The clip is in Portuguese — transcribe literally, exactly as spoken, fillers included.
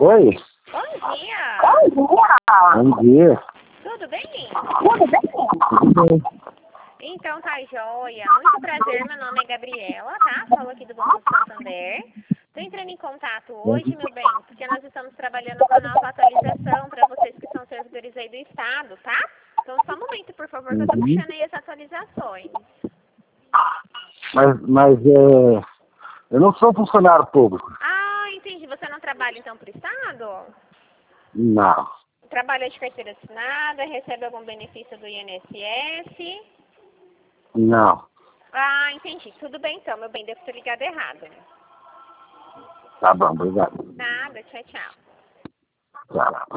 Oi? Bom dia! Bom dia. Tudo bem? Tudo bem? Então tá joia. Muito prazer, meu nome é Gabriela, tá? Falo aqui do Banco Santander. Tô entrando em contato hoje, meu bem, porque nós estamos trabalhando com a nova atualização para vocês que são servidores aí do Estado, tá? Então só um momento, por favor, que eu tô puxando aí as atualizações. Mas, mas é, eu não sou funcionário público. Ah, entendi. Você não trabalha então pro Estado? Não. Trabalha de carteira assinada, recebe algum benefício do I N S S? Não. Ah, entendi. Tudo bem então, meu bem, devo ter ligado errado. Tá bom, obrigado. Nada, tchau, tchau. Tchau.